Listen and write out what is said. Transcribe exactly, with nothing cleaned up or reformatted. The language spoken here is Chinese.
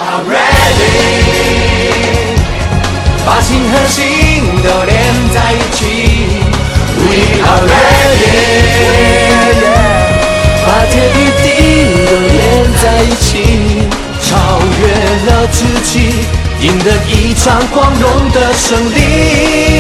are ready， 把心和心都连在一起。We are ready， 把天与地都连在一起，超越了自己，赢得一场光荣的胜利。